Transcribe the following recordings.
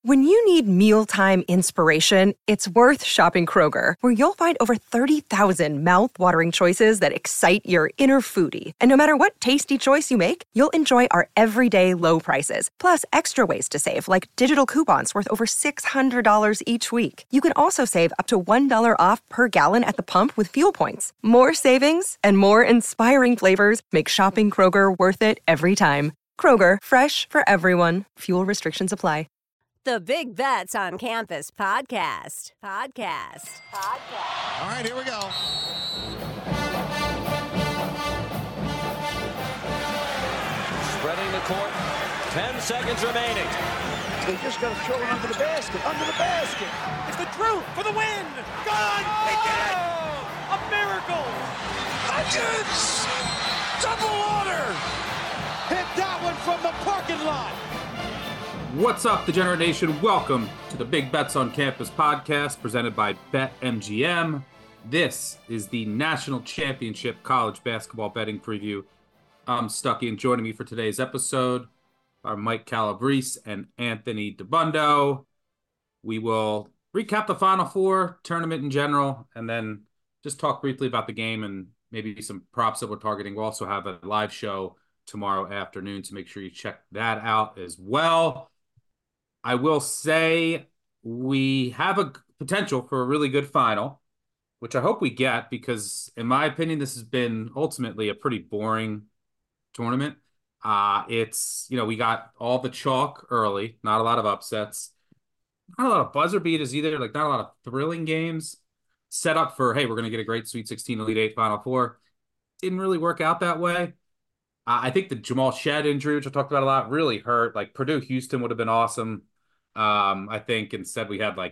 When you need mealtime inspiration, it's worth shopping Kroger, where you'll find over 30,000 mouth-watering choices that excite your inner foodie. And no matter what tasty choice you make, you'll enjoy our everyday low prices, plus extra ways to save, like digital coupons worth over $600 each week. You can also save up to $1 off per gallon at the pump with fuel points. More savings and more inspiring flavors make shopping Kroger worth it every time. Kroger, fresh for everyone. Fuel restrictions apply. The Big Bets on Campus podcast. All right, here we go. Spreading the court. 10 seconds remaining. They just got to throw it under the basket. It's the truth for the win. Gone. They did it. A miracle. Hutchins! Double order. Hit that one from the parking lot. What's up, Degenerate Nation? Welcome to the Big Bets on Campus podcast presented by BetMGM. This is the National Championship College Basketball Betting Preview. I'm Stuckey, and joining me for today's episode are Mike Calabrese and Anthony Dabbundo. We will recap the Final Four tournament in general, and then just talk briefly about the game and maybe some props that we're targeting. We'll also have a live show tomorrow afternoon, so make sure you check that out as well. I will say we have a potential for a really good final, which I hope we get because, in my opinion, this has been ultimately a pretty boring tournament. We got all the chalk early, not a lot of upsets, not a lot of buzzer beaters either, not a lot of thrilling games set up for, hey, we're going to get a great Sweet 16, Elite 8, Final Four. Didn't really work out that way. I think the Jamal Shead injury, which I talked about a lot, really hurt. Purdue-Houston would have been awesome. I think instead we had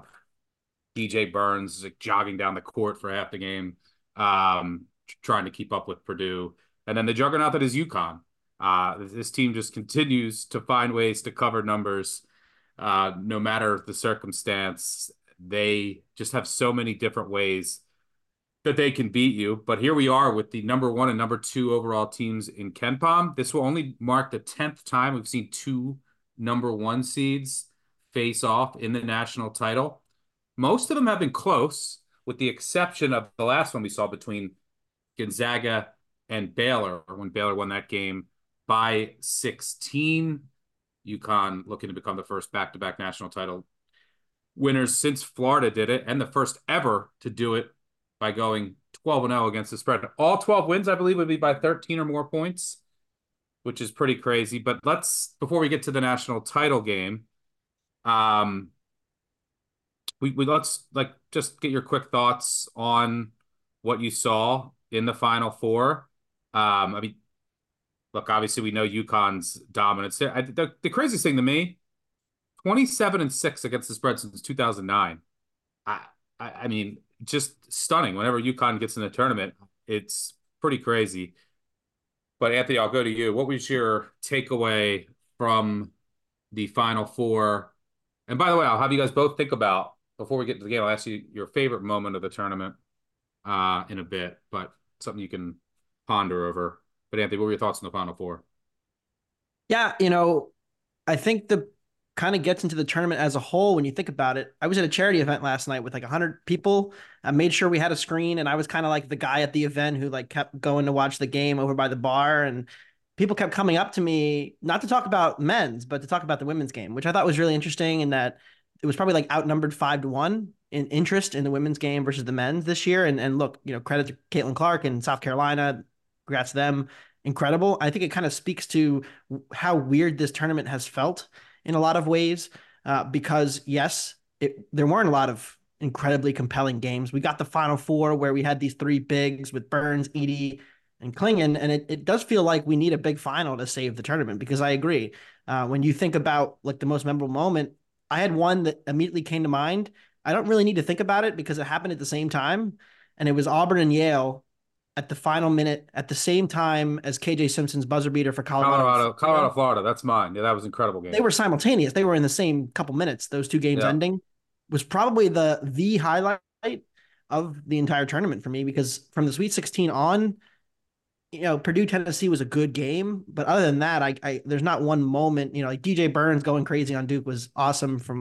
DJ Burns jogging down the court for half the game, trying to keep up with Purdue. And then the juggernaut that is UConn. This team just continues to find ways to cover numbers, no matter the circumstance. They just have so many different ways that they can beat you. But here we are with the number 1 and number 2 overall teams in KenPom. This will only mark the 10th time we've seen 2 number 1 seeds face off in the national title. Most of them have been close, with the exception of the last one we saw between Gonzaga and Baylor, when Baylor won that game by 16. UConn looking to become the first back-to-back national title winners since Florida did it, and the first ever to do it by going 12-0 against the spread. All 12 wins, I believe, would be by 13 or more points, which is pretty crazy. But before we get to the national title game, let's just get your quick thoughts on what you saw in the Final Four. Obviously we know UConn's dominance. The craziest thing to me, 27-6 against the spread since 2009. I mean, just stunning. Whenever UConn gets in the tournament, it's pretty crazy. But Anthony, I'll go to you. What was your takeaway from the Final Four? And by the way, I'll have you guys both think about, before we get to the game, I'll ask you your favorite moment of the tournament in a bit, but something you can ponder over. But Anthony, what were your thoughts on the Final Four? Yeah, I think the kind of gets into the tournament as a whole when you think about it. I was at a charity event last night with 100 people. I made sure we had a screen, and I was kind of like the guy at the event who kept going to watch the game over by the bar, and people kept coming up to me, not to talk about men's, but to talk about the women's game, which I thought was really interesting, in that it was probably outnumbered 5-1 in interest in the women's game versus the men's this year. And look, credit to Caitlin Clark in South Carolina. Congrats to them. Incredible. I think it kind of speaks to how weird this tournament has felt in a lot of ways, because yes, there weren't a lot of incredibly compelling games. We got the Final Four where we had these 3 bigs with Burns, Edey, and Clingan, and it does feel like we need a big final to save the tournament, because I agree. When you think about the most memorable moment, I had one that immediately came to mind. I don't really need to think about it because it happened at the same time, and it was Auburn and Yale at the final minute at the same time as KJ Simpson's buzzer beater for Colorado, Florida. That's mine. Yeah, that was an incredible game. They were simultaneous. They were in the same couple minutes. Those 2 games ending was probably the highlight of the entire tournament for me, because from the Sweet 16 on, Purdue Tennessee was a good game, but other than that, I there's not one moment, like DJ Burns going crazy on Duke was awesome from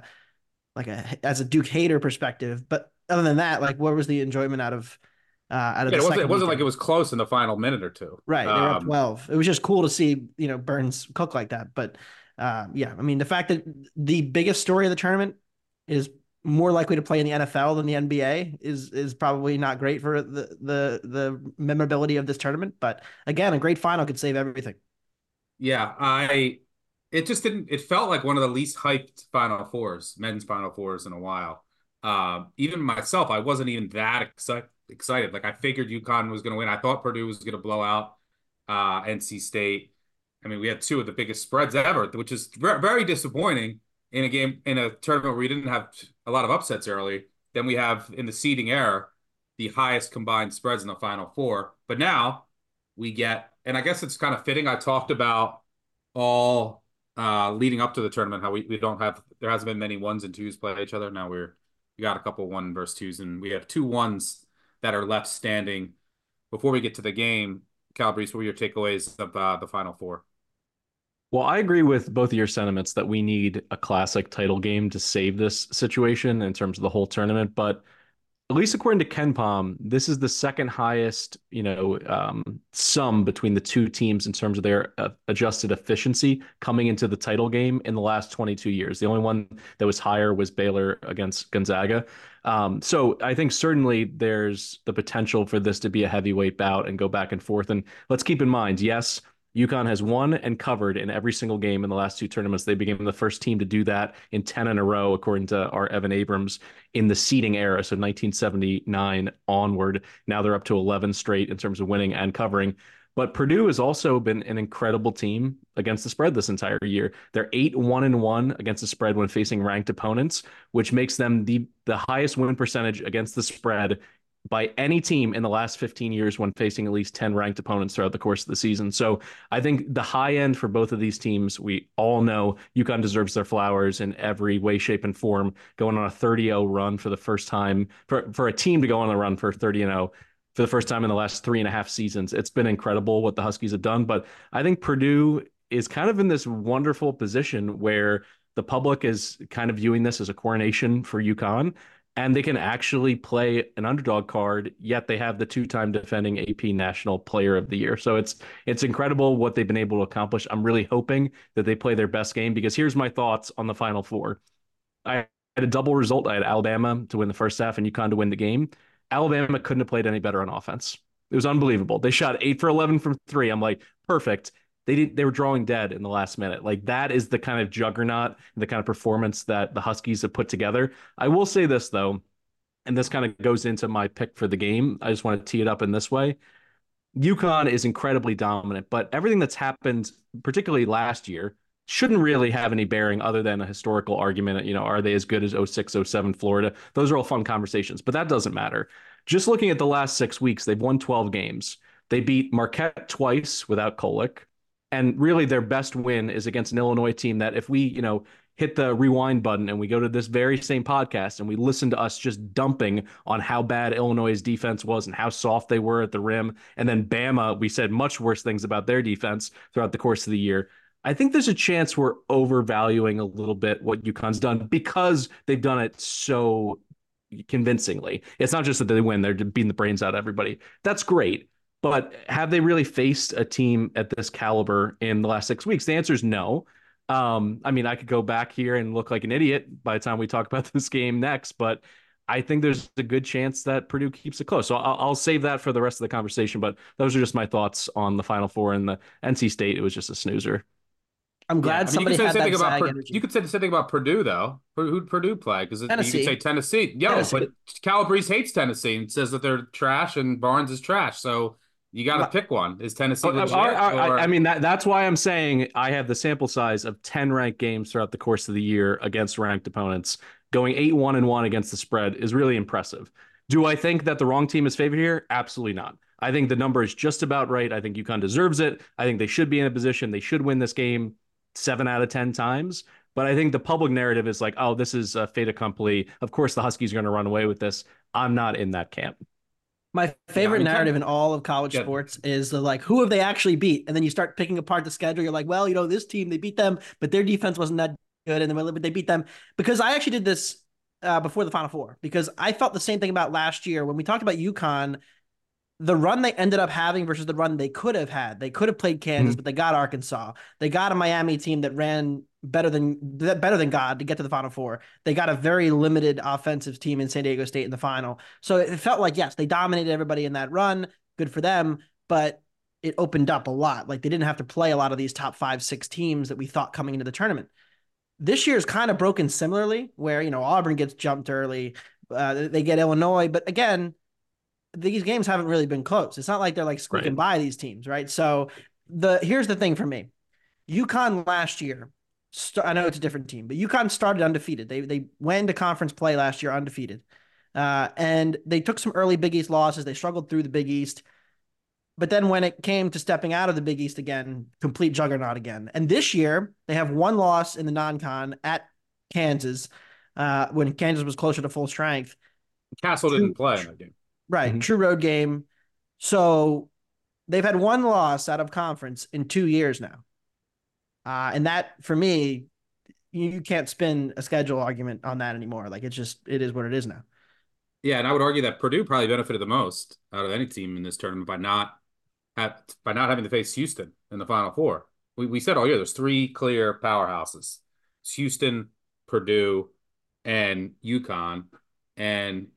as a Duke hater perspective. But other than that, like what was the enjoyment out of it the wasn't, second like weekend? it was close in the final minute or two. Right. They were up 12. It was just cool to see, Burns cook like that. But yeah, I mean, the fact that the biggest story of the tournament is more likely to play in the NFL than the NBA is probably not great for the memorability of this tournament. But again, a great final could save everything. Yeah, it just didn't, it felt like one of the least hyped Final Fours, men's Final Fours in a while. Even myself, I wasn't even that excited. Like I figured UConn was going to win. I thought Purdue was going to blow out NC State. I mean, we had two of the biggest spreads ever, which is very disappointing in a tournament where we didn't have a lot of upsets early. Then we have in the seeding era the highest combined spreads in the Final Four. But now we get, and I guess it's kind of fitting. I talked about all leading up to the tournament how we don't have, there hasn't been many ones and twos play each other. Now we got a couple 1 versus 2s, and we have 2 1s that are left standing. Before we get to the game, Calabrese, what were your takeaways of the Final Four? Well, I agree with both of your sentiments that we need a classic title game to save this situation in terms of the whole tournament. But at least according to KenPom, this is the second highest, sum between the two teams in terms of their adjusted efficiency coming into the title game in the last 22 years. The only one that was higher was Baylor against Gonzaga. So I think certainly there's the potential for this to be a heavyweight bout and go back and forth. And let's keep in mind, yes, UConn has won and covered in every single game in the last 2 tournaments. They became the first team to do that in 10 in a row, according to our Evan Abrams, in the seeding era, so 1979 onward. Now they're up to 11 straight in terms of winning and covering. But Purdue has also been an incredible team against the spread this entire year. They're 8-1-1 against the spread when facing ranked opponents, which makes them the highest win percentage against the spread by any team in the last 15 years when facing at least 10 ranked opponents throughout the course of the season. So I think the high end for both of these teams, we all know UConn deserves their flowers in every way, shape, and form, going on a 30-0 run for the first time, for a team to go on a run for 30-0 for the first time in the last 3.5 seasons. It's been incredible what the Huskies have done, but I think Purdue is kind of in this wonderful position where the public is kind of viewing this as a coronation for UConn, and they can actually play an underdog card, yet they have the 2-time defending AP National Player of the Year. So it's incredible what they've been able to accomplish. I'm really hoping that they play their best game, because here's my thoughts on the Final Four. I had a double result. I had Alabama to win the first half and UConn to win the game. Alabama couldn't have played any better on offense. It was unbelievable. They shot 8 for 11 from 3. I'm like, perfect. They were drawing dead in the last minute. Like, that is the kind of juggernaut, the kind of performance that the Huskies have put together. I will say this, though, and this kind of goes into my pick for the game. I just want to tee it up in this way. UConn is incredibly dominant, but everything that's happened, particularly last year, shouldn't really have any bearing other than a historical argument. Are they as good as 06, 07 Florida? Those are all fun conversations, but that doesn't matter. Just looking at the last 6 weeks, they've won 12 games. They beat Marquette twice without Kolek. And really their best win is against an Illinois team that if we, hit the rewind button and we go to this very same podcast and we listen to us just dumping on how bad Illinois' defense was and how soft they were at the rim, and then Bama, we said much worse things about their defense throughout the course of the year. I think there's a chance we're overvaluing a little bit what UConn's done because they've done it so convincingly. It's not just that they win, they're beating the brains out of everybody. That's great. But have they really faced a team at this caliber in the last 6 weeks? The answer is no. I mean, I could go back here and look like an idiot by the time we talk about this game next, but I think there's a good chance that Purdue keeps it close. So I'll save that for the rest of the conversation, but those are just my thoughts on the Final Four. And the NC State, it was just a snoozer. I'm glad somebody had that Zag energy. You could say the same thing about Purdue, though. Who'd Purdue play? Because you could say Tennessee. Yeah, but Calabrese hates Tennessee and says that they're trash and Barnes is trash. So you got to pick one. Is Tennessee legit? I mean, that's why I'm saying I have the sample size of 10 ranked games throughout the course of the year against ranked opponents. Going 8-1-1 against the spread is really impressive. Do I think that the wrong team is favored here? Absolutely not. I think the number is just about right. I think UConn deserves it. I think they should be in a position. They should win this game 7 out of 10 times. But I think the public narrative is like, oh, this is a fait accompli. Of course, the Huskies are going to run away with this. I'm not in that camp. My favorite narrative in all of college sports is the, like, who have they actually beat? And then you start picking apart the schedule. You're like, well, this team, they beat them, but their defense wasn't that good. And then they beat them. Because I actually did this before the Final Four, because I felt the same thing about last year when we talked about UConn. The run they ended up having versus the run they could have had. They could have played Kansas, but they got Arkansas. They got a Miami team that ran better than God to get to the Final Four. They got a very limited offensive team in San Diego State in the final. So it felt like, yes, they dominated everybody in that run. Good for them, but it opened up a lot. Like, they didn't have to play a lot of these top 5-6 teams that we thought coming into the tournament. This year's kind of broken similarly, where, Auburn gets jumped early. They get Illinois, but again, these games haven't really been close. It's not like they're like squeaking by these teams, right? So here's the thing for me. UConn last year, I know it's a different team, but UConn started undefeated. They went into conference play last year undefeated. And they took some early Big East losses. They struggled through the Big East. But then when it came to stepping out of the Big East again, complete juggernaut again. And this year, they have one loss in the non-con at Kansas, when Kansas was closer to full strength. Castle didn't play in that game. Right. True road game. So they've had one loss out of conference in 2 years now. And that, for me, you can't spin a schedule argument on that anymore. Like, it is what it is now. Yeah, and I would argue that Purdue probably benefited the most out of any team in this tournament by not having to face Houston in the Final Four. We said all year there's 3 clear powerhouses: it's Houston, Purdue, and UConn. And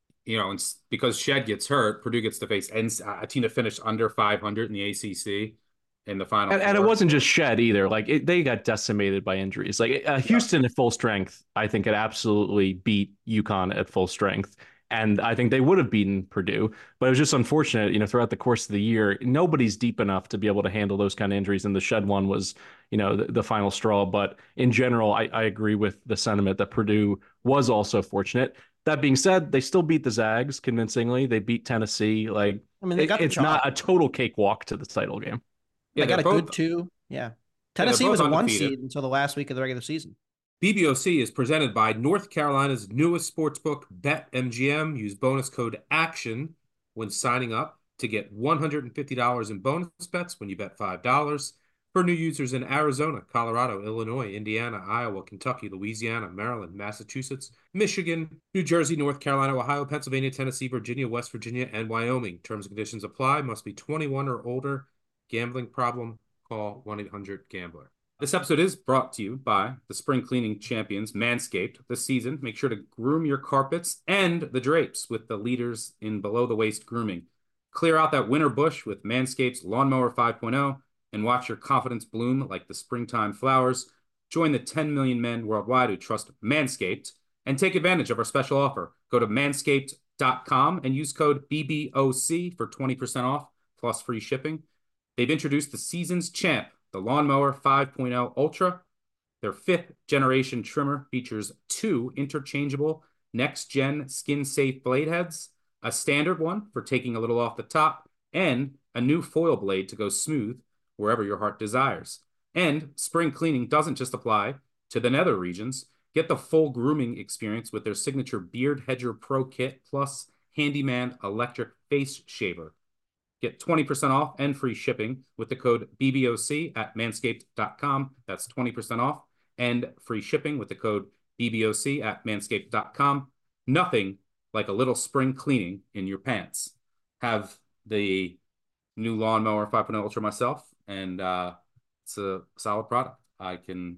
it's because Shed gets hurt, Purdue gets to face a team that finished under 500 in the ACC in the Final Four. And it wasn't just Shed either. Like, they got decimated by injuries. Like, Houston at full strength, I think it absolutely beat UConn at full strength. And I think they would have beaten Purdue, but it was just unfortunate, throughout the course of the year, nobody's deep enough to be able to handle those kind of injuries. And the Shed one was, the final straw. But in general, I agree with the sentiment that Purdue was also fortunate. That being said, they still beat the Zags convincingly. They beat Tennessee. Like, it's not a total cakewalk to the title game. Yeah, they got a good 2. Yeah. Tennessee was a 1 seed until the last week of the regular season. BBOC is presented by North Carolina's newest sportsbook, BetMGM. Use bonus code ACTION when signing up to get $150 in bonus bets when you bet $5. For new users in Arizona, Colorado, Illinois, Indiana, Iowa, Kentucky, Louisiana, Maryland, Massachusetts, Michigan, New Jersey, North Carolina, Ohio, Pennsylvania, Tennessee, Virginia, West Virginia, and Wyoming. Terms and conditions apply. Must be 21 or older. Gambling problem? Call 1-800-GAMBLER. This episode is brought to you by the spring cleaning champions, Manscaped. This season, make sure to groom your carpets and the drapes with the leaders in below-the-waist grooming. Clear out that winter bush with Manscaped's Lawnmower 5.0 and watch your confidence bloom like the springtime flowers. Join the 10 million men worldwide who trust Manscaped and take advantage of our special offer. Go to manscaped.com and use code BBOC for 20% off plus free shipping. They've introduced the season's champ, the Lawnmower 5.0 Ultra. Their 5th generation trimmer features 2 interchangeable next-gen skin-safe blade heads, a standard one for taking a little off the top, and a new foil blade to go smooth wherever your heart desires. And spring cleaning doesn't just apply to the nether regions. Get the full grooming experience with their signature Beard Hedger Pro Kit plus Handyman Electric Face Shaver. Get 20% off and free shipping with the code BBOC at manscaped.com. That's 20% off and free shipping with the code BBOC at manscaped.com. Nothing like a little spring cleaning in your pants. Have the new Lawnmower 5.0 Ultra myself, and it's a solid product. I can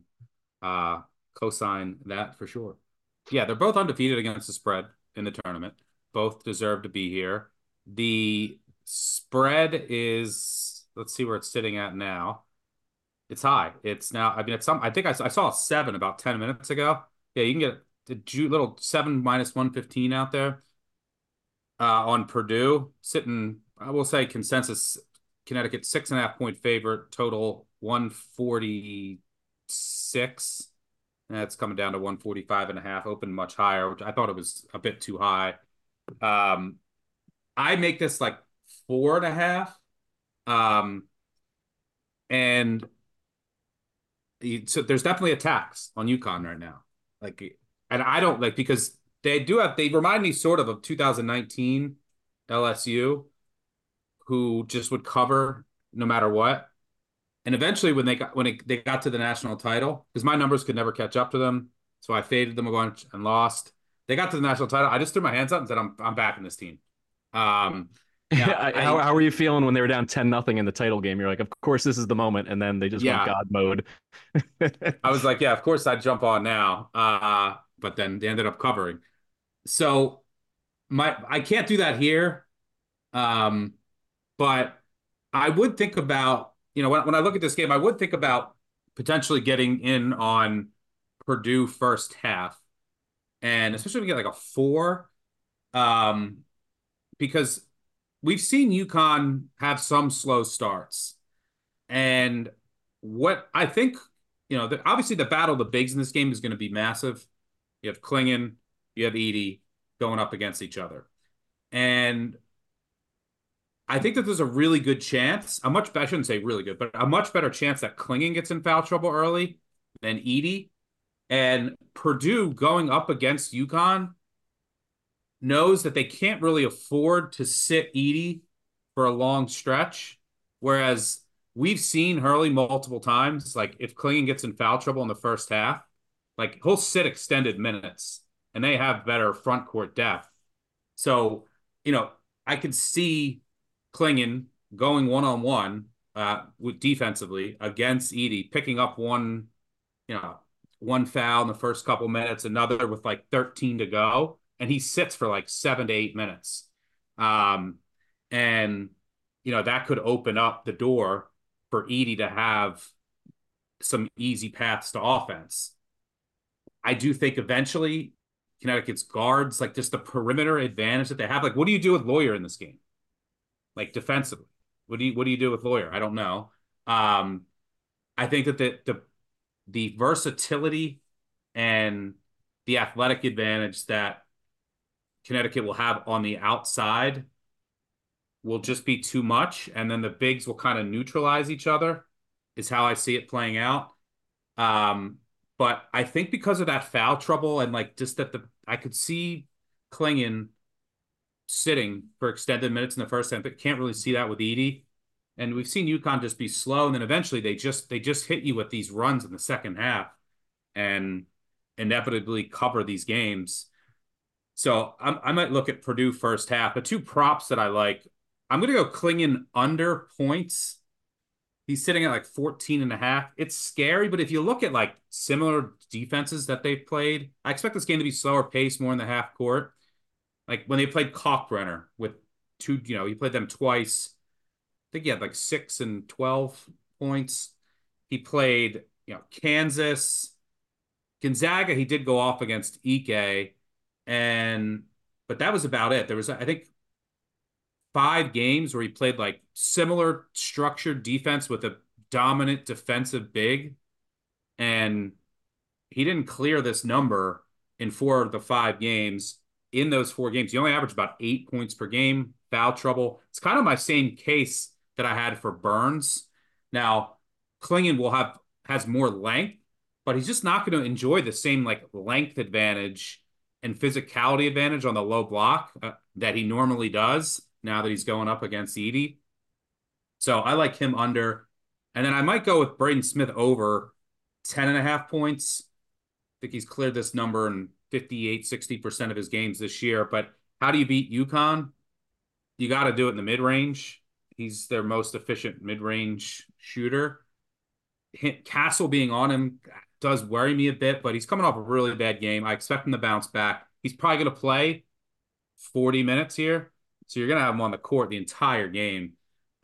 co-sign that for sure. Yeah, they're both undefeated against the spread in the tournament. Both deserve to be here. The spread is, let's see where it's sitting at now. It's high. It's now, I think I saw a 7 about 10 minutes ago. Yeah, you can get the little 7 minus 115 out there on Purdue, sitting, I will say consensus, Connecticut 6.5 point favorite, total 146. That's coming down to 145.5, open much higher, which I thought it was a bit too high. I make this like 4.5. And so there's definitely a tax on UConn right now. Like, and I don't like, because they remind me sort of 2019 LSU, who just would cover no matter what. And eventually, when they got to the national title, because my numbers could never catch up to them, so I faded them a bunch and lost. They got to the national title. I just threw my hands up and said, "I'm backing this team." Now, how were you feeling when they were down 10-0 in the title game? You're like, of course, this is the moment, and then they just went God mode. I was like, yeah, of course I'd jump on now. But then they ended up covering. So I can't do that here. But I would think about, when I look at this game, I would think about potentially getting in on Purdue first half. And especially if we get like a 4, because we've seen UConn have some slow starts. And what I think, obviously the battle of the bigs in this game is going to be massive. You have Clingan, you have Edey going up against each other. And I think that there's a really good chance, I shouldn't say really good, but a much better chance that Clingan gets in foul trouble early than Edey. And Purdue going up against UConn knows that they can't really afford to sit Edey for a long stretch. Whereas we've seen Hurley multiple times, like if Clingan gets in foul trouble in the first half, like he'll sit extended minutes and they have better front court depth. So, I could see Clingan going one-on-one with defensively against Edey, picking up one foul in the first couple minutes, another with like 13 to go, and he sits for like 7 to 8 minutes. And that could open up the door for Edey to have some easy paths to offense. I do think eventually Connecticut's guards, like just the perimeter advantage that they have. Like, what do you do with Lawyer in this game? Like defensively, what do you do with Lawyer? I don't know. I think that the versatility and the athletic advantage that Connecticut will have on the outside will just be too much, and then the bigs will kind of neutralize each other, is how I see it playing out. But I think because of that foul trouble and like just that I could see Clingan sitting for extended minutes in the first half, but can't really see that with Edey. And we've seen UConn just be slow, and then eventually they just hit you with these runs in the second half and inevitably cover these games. So I might look at Purdue first half. The two props that I like, I'm going to go Clingan under points. He's sitting at like 14.5. It's scary, but if you look at like similar defenses that they've played, I expect this game to be slower pace, more in the half court. Like when they played Kalkbrenner with two, he played them twice. I think he had like 6 and 12 points. He played, Kansas, Gonzaga. He did go off against Ike, but that was about it. There was, I think, 5 games where he played like similar structured defense with a dominant defensive big, and he didn't clear this number in 4 of the 5 games. In those 4 games, he only averaged about 8 points per game, foul trouble. It's kind of my same case that I had for Burns. Now, Clingan has more length, but he's just not going to enjoy the same like length advantage and physicality advantage on the low block that he normally does now that he's going up against Edey. So I like him under. And then I might go with Braden Smith over 10.5 points. I think he's cleared this number in 58-60% of his games this year. But how do you beat UConn? You got to do it in the mid-range. He's their most efficient mid-range shooter. Castle being on him does worry me a bit, but he's coming off a really bad game. I expect him to bounce back. He's probably going to play 40 minutes here. So you're going to have him on the court the entire game.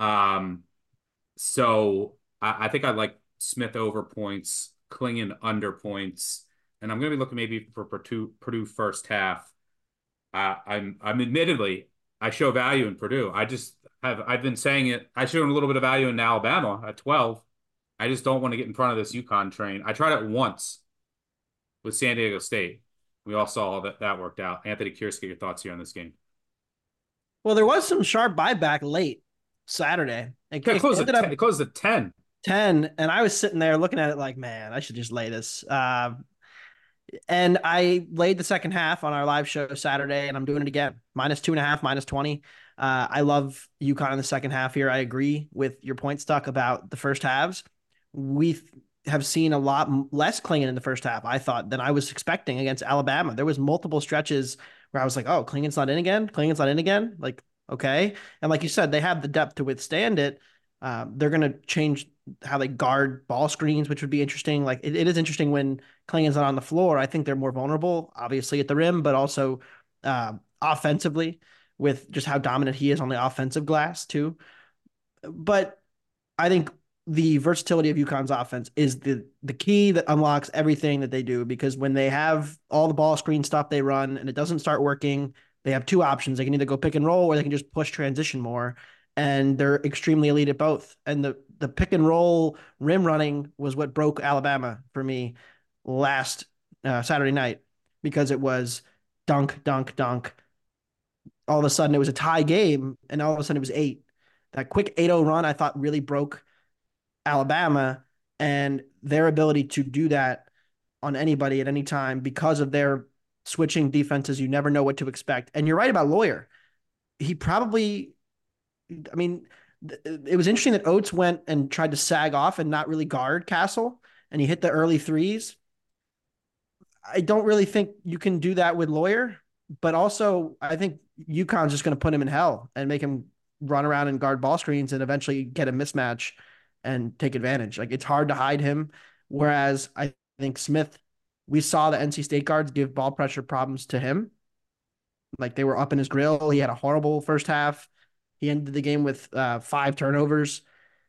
So I think I'd like Smith over points, Clingan under points, and I'm going to be looking maybe for Purdue first half. I'm admittedly, I show value in Purdue. I've been saying it. I show a little bit of value in Alabama at 12. I just don't want to get in front of this UConn train. I tried it once with San Diego State. We all saw that worked out. Anthony, curious to get your thoughts here on this game. Well, there was some sharp buyback late Saturday. It closed at 10. 10, and I was sitting there looking at it like, man, I should just lay this. And I laid the second half on our live show Saturday, and I'm doing it again. -2.5, -20. I love UConn in the second half here. I agree with your point, Stuck, about the first halves. We have seen a lot less Klingon in the first half, I thought, than I was expecting against Alabama. There was multiple stretches where I was like, oh, Klingon's not in again? Klingon's not in again? Like, okay. And like you said, they have the depth to withstand it. They're going to change how they guard ball screens, which would be interesting. Like it is interesting when Klingon's not on the floor. I think they're more vulnerable, obviously at the rim, but also offensively with just how dominant he is on the offensive glass too. But I think the versatility of UConn's offense is the key that unlocks everything that they do, because when they have all the ball screen stuff they run and it doesn't start working, they have two options. They can either go pick and roll or they can just push transition more. And they're extremely elite at both. And the pick and roll rim running was what broke Alabama for me last Saturday night, because it was dunk, dunk, dunk. All of a sudden it was a tie game, and all of a sudden it was 8. That quick 8-0 run I thought really broke Alabama and their ability to do that on anybody at any time because of their switching defenses. You never know what to expect. And you're right about Lawyer. He probably, I mean, it was interesting that Oates went and tried to sag off and not really guard Castle, and he hit the early threes. I don't really think you can do that with Lawyer, but also I think UConn's just going to put him in hell and make him run around and guard ball screens and eventually get a mismatch and take advantage. Like, it's hard to hide him. Whereas I think Smith, we saw the NC State guards give ball pressure problems to him. Like, they were up in his grill. He had a horrible first half. He ended the game with 5 turnovers.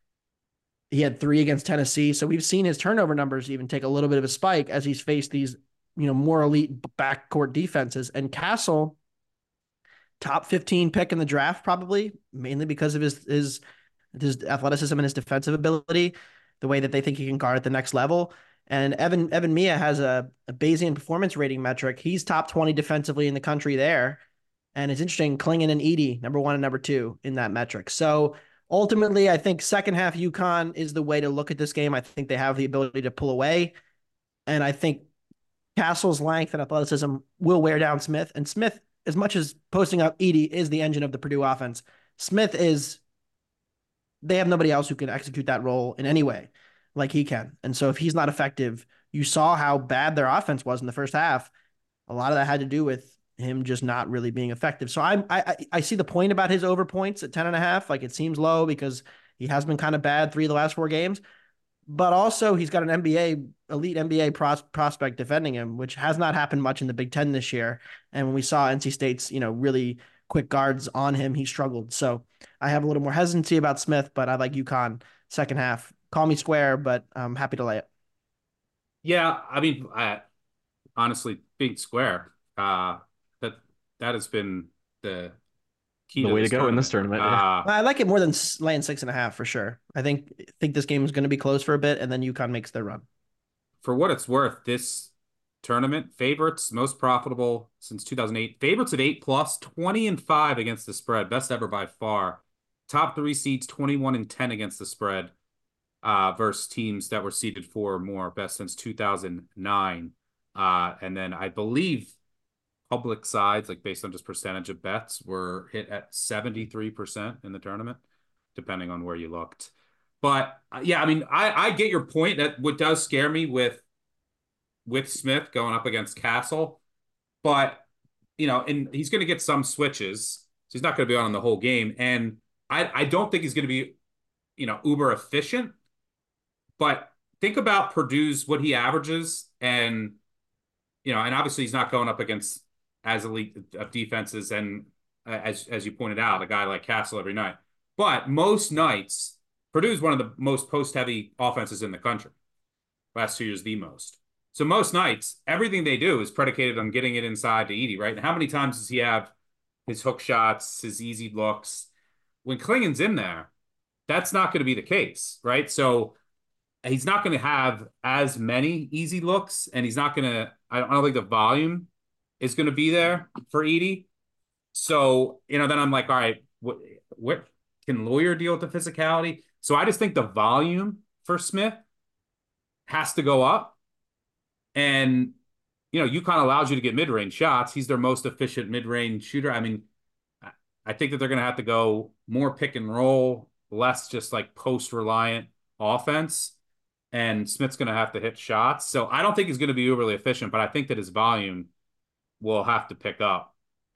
He had 3 against Tennessee. So we've seen his turnover numbers even take a little bit of a spike as he's faced these, more elite backcourt defenses. And Castle, top 15 pick in the draft, probably, mainly because of his athleticism and his defensive ability, the way that they think he can guard at the next level. And Evan Mia has a Bayesian performance rating metric. He's top 20 defensively in the country there. And it's interesting, Klingon and Edey, number 1 and number 2 in that metric. So ultimately, I think second half UConn is the way to look at this game. I think they have the ability to pull away. And I think Castle's length and athleticism will wear down Smith. And Smith, as much as posting up Edey is the engine of the Purdue offense, Smith is, they have nobody else who can execute that role in any way like he can. And so if he's not effective, you saw how bad their offense was in the first half. A lot of that had to do with him just not really being effective. So I see the point about his over points at 10.5. Like, it seems low because he has been kind of bad 3 of the last 4 games, but also he's got an elite NBA prospect defending him, which has not happened much in the Big Ten this year. And when we saw NC State's, really quick guards on him, he struggled. So I have a little more hesitancy about Smith, but I like UConn second half. Call me square, but I'm happy to lay it. Yeah, I mean, honestly, being square, that has been the key. The way to go in this tournament. I like it more than laying 6.5 for sure. I think this game is going to be close for a bit, and then UConn makes their run. For what it's worth, this tournament, favorites most profitable since 2008. Favorites at 8+, 20-5 against the spread, best ever by far. Top 3 seeds 21-10 against the spread versus teams that were seeded 4 or more, best since 2009. And then I believe public sides, like based on just percentage of bets, were hit at 73% in the tournament, depending on where you looked. But yeah, I mean, I get your point. That what does scare me with Smith going up against Castle, but and he's going to get some switches, so he's not going to be on the whole game. And I don't think he's going to be, uber efficient. But think about Purdue's, what he averages, and and obviously he's not going up against as elite of defenses, and as you pointed out, a guy like Castle every night. But most nights, Purdue is one of the most post-heavy offenses in the country. Last 2 years, the most. So most nights, everything they do is predicated on getting it inside to Edey, right? And how many times does he have his hook shots, his easy looks? When Klingon's in there, that's not going to be the case, right? So he's not going to have as many easy looks, and he's not going to, I don't think the volume is going to be there for Edey. So, then I'm like, all right, what can Lawyer deal with the physicality? So I just think the volume for Smith has to go up. And UConn allows you to get mid-range shots. He's their most efficient mid-range shooter. I mean, I think that they're going to have to go more pick and roll, less just like post-reliant offense. And Smith's going to have to hit shots. So I don't think he's going to be overly efficient, but I think that his volume will have to pick up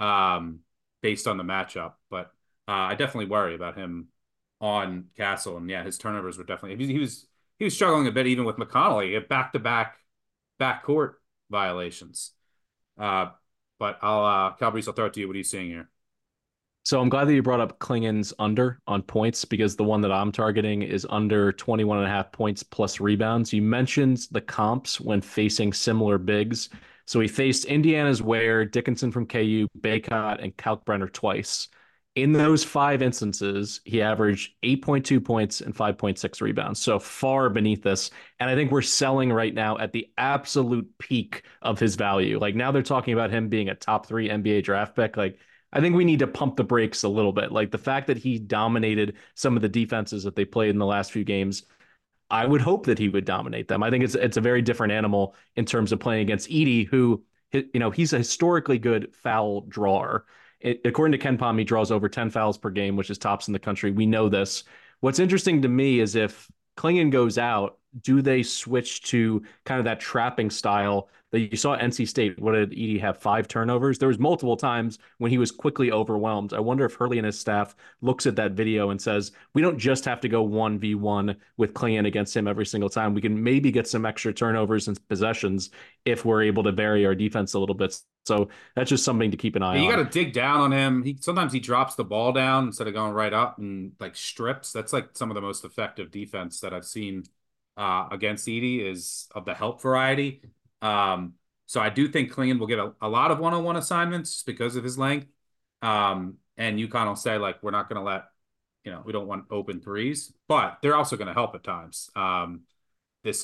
based on the matchup. But I definitely worry about him on Castle. And yeah, his turnovers were definitely, he was struggling a bit even with McConnell. He had back-to-back backcourt violations. But Calabrese, I'll throw it to you. What are you seeing here? So I'm glad that you brought up Klingen's under on points, because the one that I'm targeting is under 21.5 points plus rebounds. You mentioned the comps when facing similar bigs. So he faced Indiana's Ware, Dickinson from KU, Bacot, and Kalkbrenner twice. In those 5 instances, he averaged 8.2 points and 5.6 rebounds. So far beneath this. And I think we're selling right now at the absolute peak of his value. Like, now they're talking about him being a top 3 NBA draft pick. Like, I think we need to pump the brakes a little bit. Like, the fact that he dominated some of the defenses that they played in the last few games, I would hope that he would dominate them. I think it's a very different animal in terms of playing against Edey, who, he's a historically good foul drawer. According to KenPom, he draws over 10 fouls per game, which is tops in the country. We know this. What's interesting to me is if Klingen goes out, do they switch to kind of that trapping style that you saw at NC State? What did Edey have? 5 turnovers? There was multiple times when he was quickly overwhelmed. I wonder if Hurley and his staff looks at that video and says, we don't just have to go 1v1 with Klingen against him every single time. We can maybe get some extra turnovers and possessions if we're able to vary our defense a little bit. So that's just something to keep an eye on. You got to dig down on him. Sometimes he drops the ball down instead of going right up and like strips. That's like some of the most effective defense that I've seen against Edey is of the help variety. So I do think Klingen will get a lot of one-on-one assignments because of his length. And UConn will say, like, we're not going to let, we don't want open threes, but they're also going to help at times. They're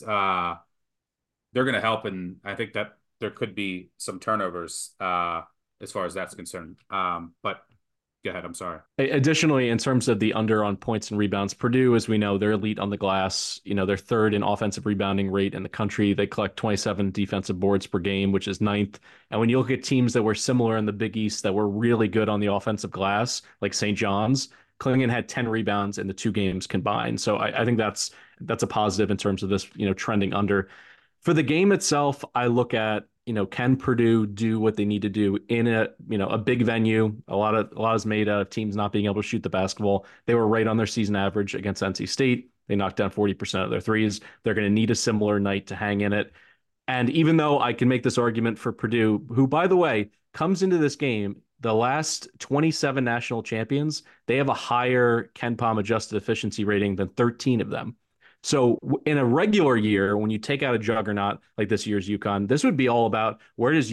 going to help, and I think that there could be some turnovers as far as that's concerned. But go ahead. I'm sorry. Additionally, in terms of the under on points and rebounds, Purdue, as we know, they're elite on the glass. They're 3rd in offensive rebounding rate in the country. They collect 27 defensive boards per game, which is 9th. And when you look at teams that were similar in the Big East that were really good on the offensive glass, like St. John's, Klingen had 10 rebounds in the 2 games combined. So I think that's a positive in terms of this, trending under. For the game itself, I look at, can Purdue do what they need to do in a big venue? A lot is made out of teams not being able to shoot the basketball. They were right on their season average against NC State. They knocked down 40% of their threes. They're going to need a similar night to hang in it. And even though I can make this argument for Purdue, who, by the way, comes into this game, the last 27 national champions, they have a higher KenPom adjusted efficiency rating than 13 of them. So in a regular year, when you take out a juggernaut like this year's UConn, this would be all about where does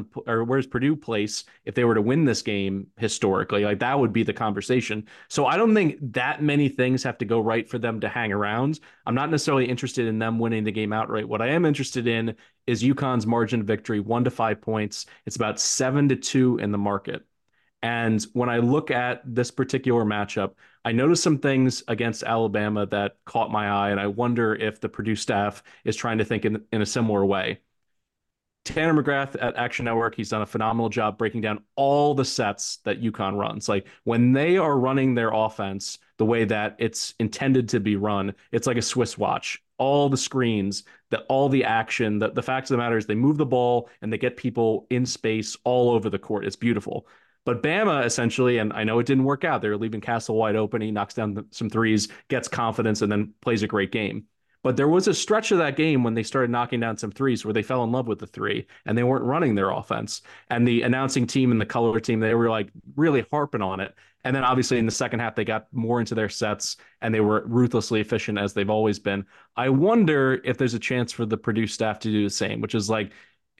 Purdue place if they were to win this game historically? Like, that would be the conversation. So I don't think that many things have to go right for them to hang around. I'm not necessarily interested in them winning the game outright. What I am interested in is UConn's margin of victory, 1 to 5 points. It's about 7 to 2 in the market. And when I look at this particular matchup, I noticed some things against Alabama that caught my eye, and I wonder if the Purdue staff is trying to think in a similar way. Tanner McGrath at Action Network, he's done a phenomenal job breaking down all the sets that UConn runs. Like, when they are running their offense the way that it's intended to be run, it's like a Swiss watch. All the screens, all the action, the fact of the matter is they move the ball and they get people in space all over the court. It's beautiful. But Bama, essentially, and I know it didn't work out. They were leaving Castle wide open. He knocks down some threes, gets confidence, and then plays a great game. But there was a stretch of that game when they started knocking down some threes where they fell in love with the three, and they weren't running their offense. And the announcing team and the color team, they were like really harping on it. And then obviously in the second half, they got more into their sets, and they were ruthlessly efficient as they've always been. I wonder if there's a chance for the Purdue staff to do the same, which is like,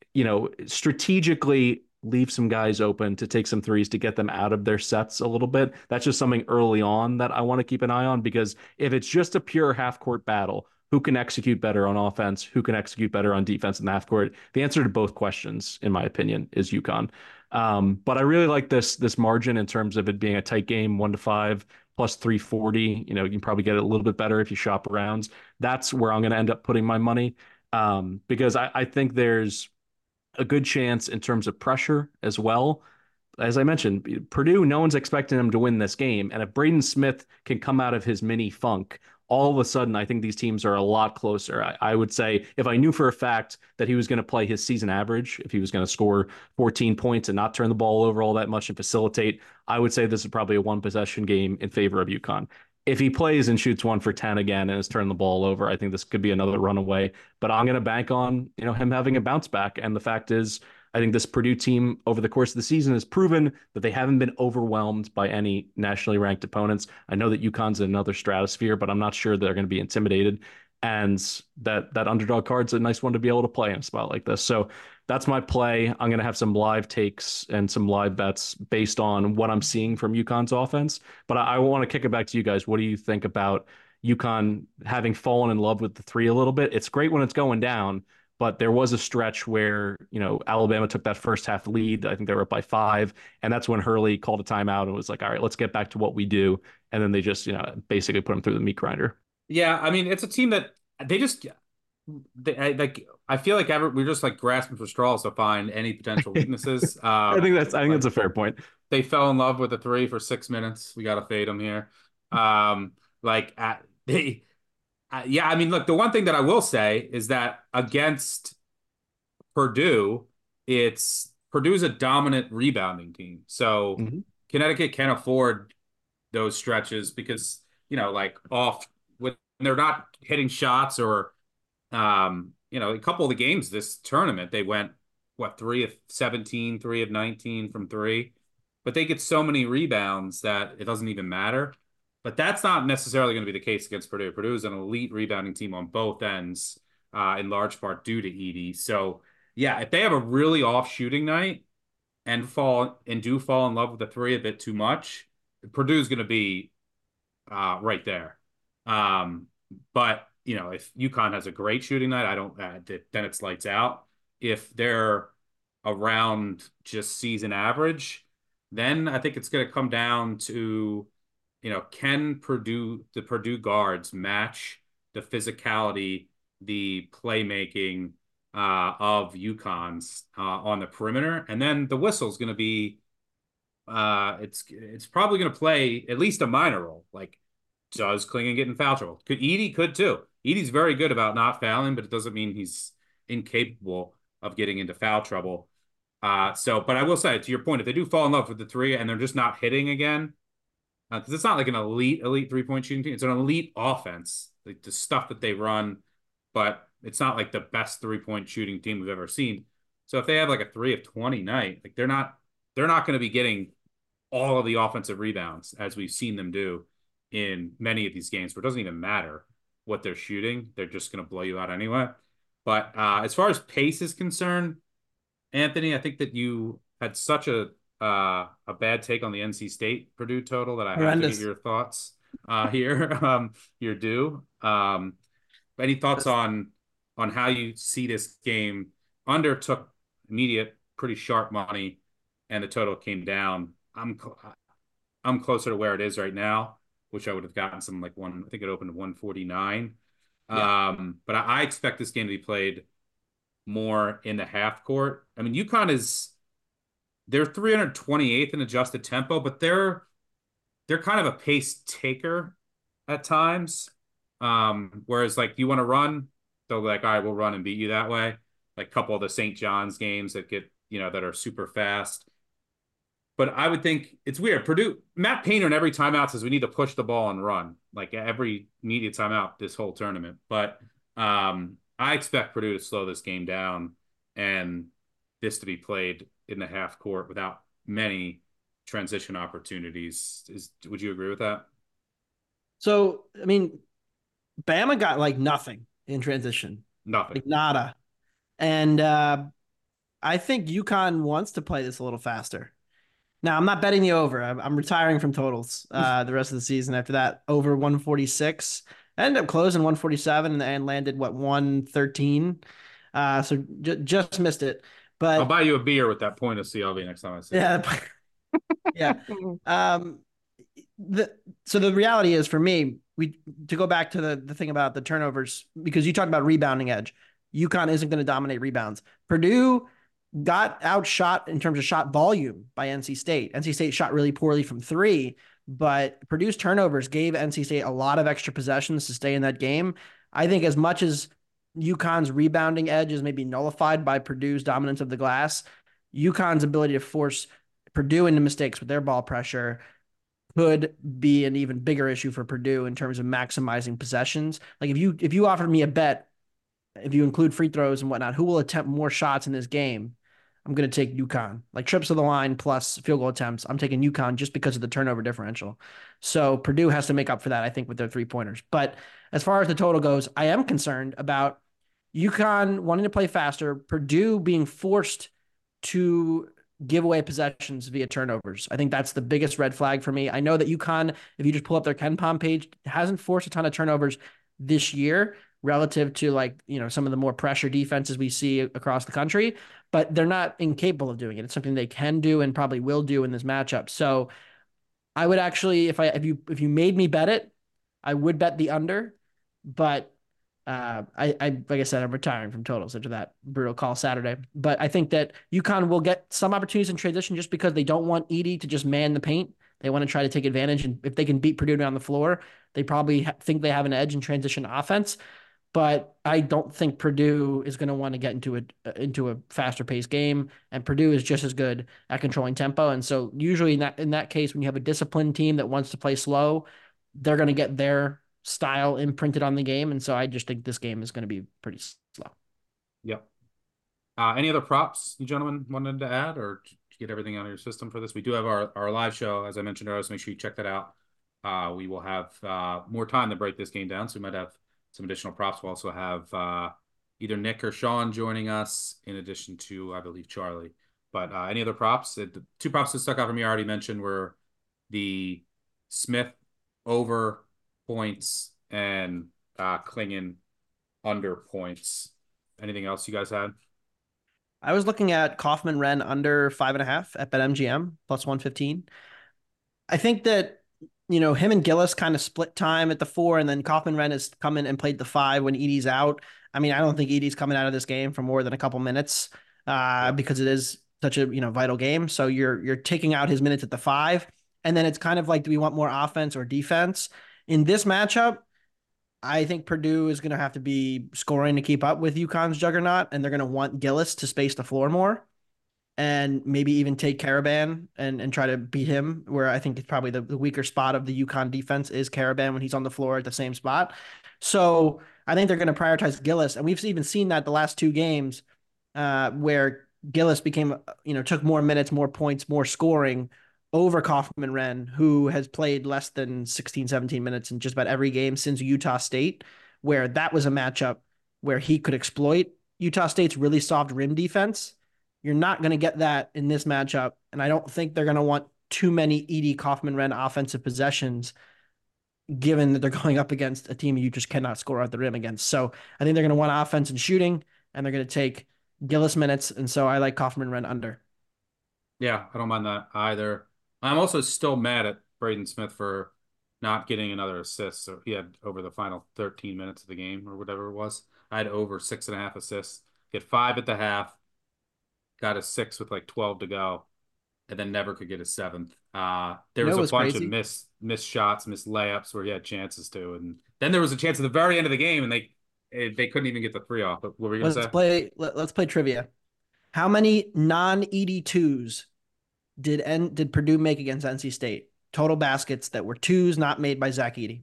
strategically leave some guys open to take some threes to get them out of their sets a little bit. That's just something early on that I want to keep an eye on, because if it's just a pure half-court battle, who can execute better on offense, who can execute better on defense in the half-court? The answer to both questions, in my opinion, is UConn. But I really like this margin in terms of it being a tight game, 1 to 5 plus 340. You can probably get it a little bit better if you shop around. That's where I'm going to end up putting my money, because I think there's a good chance in terms of pressure as well. As I mentioned, Purdue, no one's expecting them to win this game. And if Braden Smith can come out of his mini funk, all of a sudden, I think these teams are a lot closer. I would say if I knew for a fact that he was going to play his season average, if he was going to score 14 points and not turn the ball over all that much and facilitate, I would say this is probably a one possession game in favor of UConn. If he plays and shoots 1 for 10 again and has turned the ball over, I think this could be another runaway. But I'm going to bank on him having a bounce back. And the fact is, I think this Purdue team over the course of the season has proven that they haven't been overwhelmed by any nationally ranked opponents. I know that UConn's in another stratosphere, but I'm not sure they're going to be intimidated. And that underdog card's a nice one to be able to play in a spot like this. So that's my play. I'm going to have some live takes and some live bets based on what I'm seeing from UConn's offense. But I want to kick it back to you guys. What do you think about UConn having fallen in love with the three a little bit? It's great when it's going down, but there was a stretch where, Alabama took that first half lead. I think they were up by 5. And that's when Hurley called a timeout and was like, all right, let's get back to what we do. And then they just, basically put them through the meat grinder. Yeah. I mean, it's a team that I feel like we're just like grasping for straws to find any potential weaknesses. I think that's a fair point. They fell in love with the 3 for 6 minutes. We got to fade them here. Yeah, I mean, look, the one thing that I will say is that against Purdue, Purdue's a dominant rebounding team. So Connecticut can't afford those stretches because, off when they're not hitting shots or, a couple of the games this tournament, they went, 3 of 17, 3 of 19 from 3. But they get so many rebounds that it doesn't even matter. But that's not necessarily going to be the case against Purdue. Purdue is an elite rebounding team on both ends, in large part due to Edey. So, yeah, if they have a really off shooting night and do fall in love with the 3 a bit too much, Purdue's going to be right there. But if UConn has a great shooting night, then it's lights out. If they're around just season average, then I think it's going to come down to, can the Purdue guards match the physicality, the playmaking of UConn's on the perimeter? And then the whistle's going to be, it's probably going to play at least a minor role. Like, does Clingan get in foul trouble? Edey could too. Edey's very good about not fouling, but it doesn't mean he's incapable of getting into foul trouble. But I will say, to your point, if they do fall in love with the 3 and they're just not hitting again, because it's not like an elite 3-point shooting team. It's an elite offense, like the stuff that they run, but it's not like the best 3-point shooting team we've ever seen. So if they have like a 3 of 20 night, like they're not going to be getting all of the offensive rebounds as we've seen them do in many of these games where it doesn't even matter what they're shooting. They're just going to blow you out anyway. But as far as pace is concerned, Anthony, I think that you had such a bad take on the NC State Purdue total that I have to get your thoughts here. You're due. Any thoughts on how you see this game? Under took immediate, pretty sharp money, and the total came down. I'm closer to where it is right now, which I would have gotten some I think it opened at 149. Yeah. But I expect this game to be played more in the half court. I mean, UConn they're 328th in adjusted tempo, but they're kind of a pace taker at times. Whereas you want to run, they'll be like, all right, we'll run and beat you that way. Like a couple of the St. John's games that get, that are super fast. But I would think it's weird. Purdue, Matt Painter in every timeout says we need to push the ball and run, like every media timeout this whole tournament. But I expect Purdue to slow this game down and this to be played in the half court without many transition opportunities. Would you agree with that? So, I mean, Bama got nothing in transition. Nothing. Nada. And I think UConn wants to play this a little faster. Now, I'm not betting the over. I'm retiring from totals the rest of the season after that. Over 146. I ended up closing 147 and landed, 113. So just missed it. But I'll buy you a beer with that point of CLV next time I see it. Yeah. So the reality is, for me, to go back to the thing about the turnovers, because you talked about rebounding edge. UConn isn't going to dominate rebounds. Purdue, got outshot in terms of shot volume by NC State. NC State shot really poorly from three, but Purdue's turnovers gave NC State a lot of extra possessions to stay in that game. I think as much as UConn's rebounding edge is maybe nullified by Purdue's dominance of the glass, UConn's ability to force Purdue into mistakes with their ball pressure could be an even bigger issue for Purdue in terms of maximizing possessions. Like if you offered me a bet, if you include free throws and whatnot, who will attempt more shots in this game? I'm going to take UConn. Like trips to the line plus field goal attempts, I'm taking UConn just because of the turnover differential. So Purdue has to make up for that, I think, with their 3-pointers. But as far as the total goes, I am concerned about UConn wanting to play faster, Purdue being forced to give away possessions via turnovers. I think that's the biggest red flag for me. I know that UConn, if you just pull up their KenPom page, hasn't forced a ton of turnovers this year relative to some of the more pressure defenses we see across the country, but they're not incapable of doing it. It's something they can do and probably will do in this matchup. So I would actually, if you made me bet it, I would bet the under, but I like I said, I'm retiring from totals after that brutal call Saturday. But I think that UConn will get some opportunities in transition just because they don't want Edey to just man the paint. They want to try to take advantage, and if they can beat Purdue down the floor, they probably think they have an edge in transition offense. But I don't think Purdue is going to want to get into a faster paced game, and Purdue is just as good at controlling tempo. And so usually in that case, when you have a disciplined team that wants to play slow, they're going to get their style imprinted on the game. And so I just think this game is going to be pretty slow. Yep. Any other props you gentlemen wanted to add, or to get everything out of your system for this? We do have our live show, as I mentioned earlier, so make sure you check that out. We will have more time to break this game down, so we might have some additional props. We'll also have either Nick or Sean joining us, in addition to, I believe, Charlie. But any other props? The two props that stuck out for me I already mentioned were the Smith over points and Clingan under points. Anything else you guys had? I was looking at Kaufman-Renn under 5.5 at BetMGM plus 115. I think that him and Gillis kind of split time at the 4, and then Kaufman-Renn has come in and played the 5 when Edey's out. I mean, I don't think Edey's coming out of this game for more than a couple minutes because it is such a vital game. So you're taking out his minutes at the 5, and then it's kind of like, do we want more offense or defense in this matchup? I think Purdue is going to have to be scoring to keep up with UConn's juggernaut, and they're going to want Gillis to space the floor more and maybe even take Karaban and try to beat him, where I think it's probably the weaker spot of the UConn defense is Karaban when he's on the floor at the same spot. So I think they're going to prioritize Gillis. And we've even seen that the last 2 games where Gillis became, took more minutes, more points, more scoring over Kaufman-Renn, who has played less than 16, 17 minutes in just about every game since Utah State, where that was a matchup where he could exploit Utah State's really soft rim defense. You're not going to get that in this matchup, and I don't think they're going to want too many Edey Kaufman-Renn offensive possessions, given that they're going up against a team you just cannot score at the rim against. So I think they're going to want offense and shooting, and they're going to take Gillis minutes, and so I like Kaufman-Renn under. Yeah, I don't mind that either. I'm also still mad at Braden Smith for not getting another assist. So he had over the final 13 minutes of the game or whatever it was. I had over 6.5 assists. Get 5 at the half. Got a 6 with like 12 to go, and then never could get a 7th. There was a bunch of missed shots, missed layups where he had chances to, and then there was a chance at the very end of the game, and they couldn't even get the 3 off. But what were you gonna say? Let's play trivia. How many non-Edey 2s did Purdue make against NC State? Total baskets that were 2s not made by Zach Edey.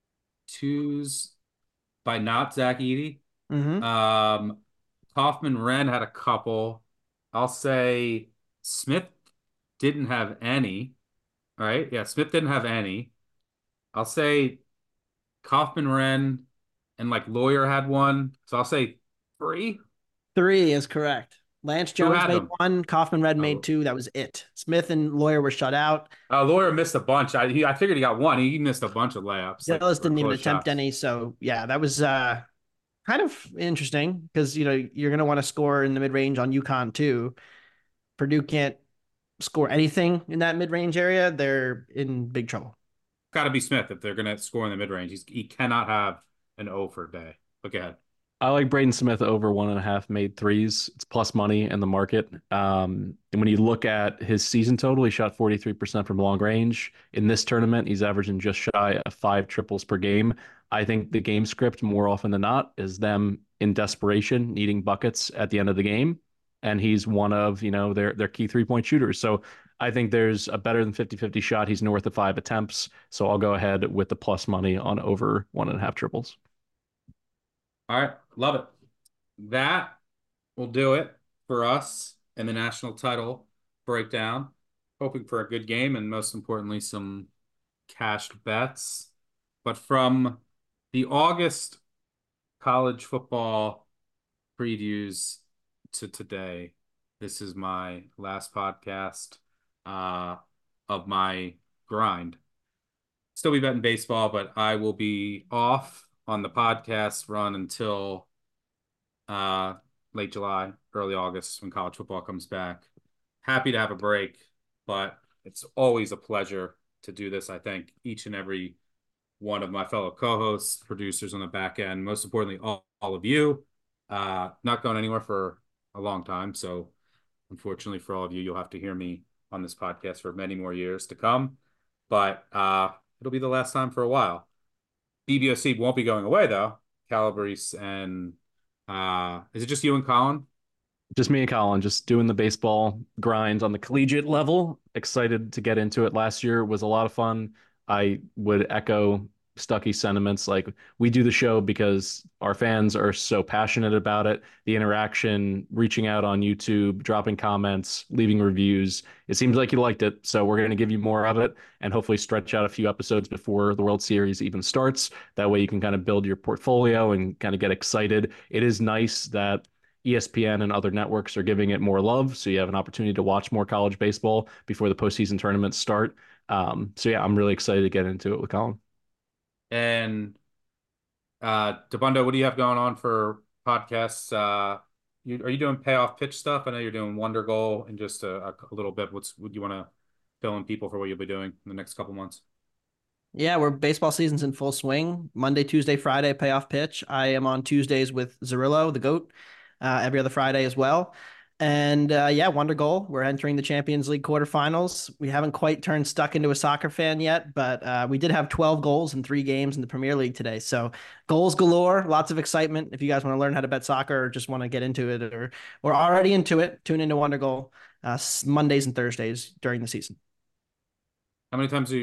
2s by not Zach Edey. Mm-hmm. Kaufman-Renn had a couple. I'll say Smith didn't have any. All right. Yeah, Smith didn't have any. I'll say Kaufman-Renn and Lawyer had one. So I'll say 3. 3 is correct. Lance Jones made 1. Kaufman-Renn made 2. That was it. Smith and Lawyer were shut out. Lawyer missed a bunch. I figured he got 1. He missed a bunch of layups. Gillis didn't even attempt any. So yeah, that was kind of interesting because you're going to want to score in the mid-range on UConn too. Purdue can't score anything in that mid-range area. They're in big trouble. Got to be Smith if they're going to score in the mid-range. He cannot have an O for day. Look ahead. I like Braden Smith over 1.5 made threes. It's plus money in the market. And when you look at his season total, he shot 43% from long range. In this tournament, he's averaging just shy of 5 triples per game. I think the game script, more often than not, is them in desperation, needing buckets at the end of the game. And he's one of, their key 3-point shooters. So I think there's a better than 50-50 shot. He's north of 5 attempts. So I'll go ahead with the plus money on over 1.5 triples. All right, love it. That will do it for us in the national title breakdown. Hoping for a good game and most importantly, some cashed bets. But from the August college football previews to today, this is my last podcast of my grind. Still be betting baseball, but I will be off on the podcast run until late July, early August when college football comes back. Happy to have a break, but it's always a pleasure to do this. I thank each and every one of my fellow co-hosts, producers on the back end, most importantly, all of you. Not going anywhere for a long time, so unfortunately for all of you, you'll have to hear me on this podcast for many more years to come, but it'll be the last time for a while. BBOC won't be going away, though. Calabrese and is it just you and Colin? Just me and Colin, just doing the baseball grind on the collegiate level. Excited to get into it. Last year was a lot of fun. I would echo Stuckey's sentiments. Like, we do the show because our fans are so passionate about it. The interaction, reaching out on YouTube, dropping comments, leaving reviews. It seems like you liked it. So we're going to give you more of it and hopefully stretch out a few episodes before the World Series even starts. That way you can kind of build your portfolio and kind of get excited. It is nice that ESPN and other networks are giving it more love. So you have an opportunity to watch more college baseball before the postseason tournaments start. So yeah, I'm really excited to get into it with Colin. And Dabundo, what do you have going on for podcasts? Are you doing payoff pitch stuff? I know you're doing Wonder Goal in just a little bit. What do you want to fill in people for what you'll be doing in the next couple months? Yeah, baseball season's in full swing. Monday, Tuesday, Friday, payoff pitch. I am on Tuesdays with Zerillo, the GOAT, every other Friday as well. And Wonder Goal. We're entering the Champions League quarterfinals. We haven't quite turned Stuck into a soccer fan yet, but we did have 12 goals in 3 games in the Premier League today. So goals galore, lots of excitement. If you guys want to learn how to bet soccer or just want to get into it or already into it, tune into Wonder Goal Mondays and Thursdays during the season. How many times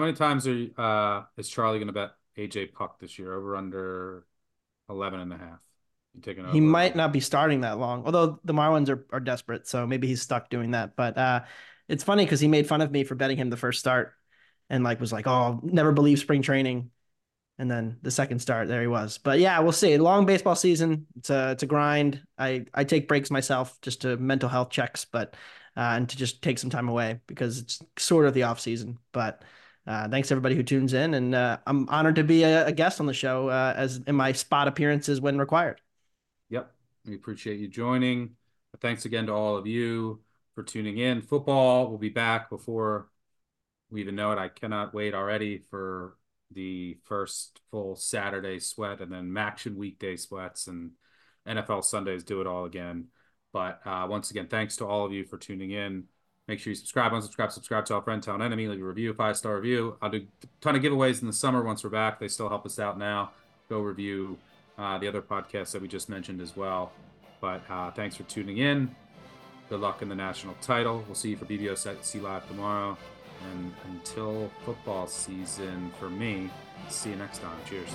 is Charlie going to bet AJ Puck this year? Over under 11.5? He might not be starting that long, although the Marlins are desperate, so maybe he's stuck doing that. But it's funny because he made fun of me for betting him the first start and was like, oh, never believe spring training. And then the second start, there he was. But yeah, we'll see. Long baseball season. It's a grind. I take breaks myself just to mental health checks, but and to just take some time away because it's sort of the off season. But thanks everybody who tunes in, and I'm honored to be a guest on the show as in my spot appearances when required. Yep. We appreciate you joining. But thanks again to all of you for tuning in. Football will be back before we even know it. I cannot wait already for the first full Saturday sweat and then Maction weekday sweats and NFL Sundays do it all again. But once again, thanks to all of you for tuning in. Make sure you subscribe, unsubscribe, tell a friend, tell an enemy, leave a review, 5-star review. I'll do a ton of giveaways in the summer once we're back. They still help us out now. Go review the other podcasts that we just mentioned as well. But thanks for tuning in. Good luck in the national title. We'll see you for BBOC Live tomorrow. And until football season for me, see you next time. Cheers.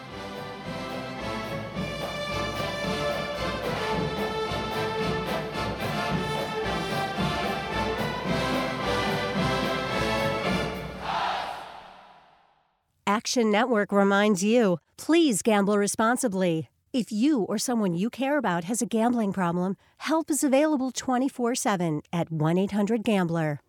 Action Network reminds you, please gamble responsibly. If you or someone you care about has a gambling problem, help is available 24/7 at 1-800-GAMBLER.